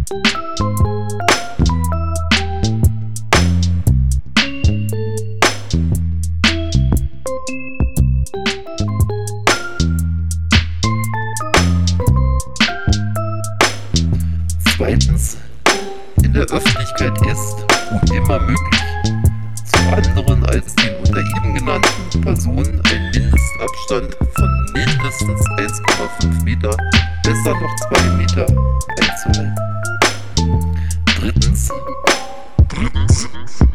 Zweitens, in der Öffentlichkeit ist, wo immer möglich, zu anderen als den unter ihm genannten Personen ein Mindestabstand von mindestens 1,5 Meter, besser noch 2 Meter einzuhalten. Drittens,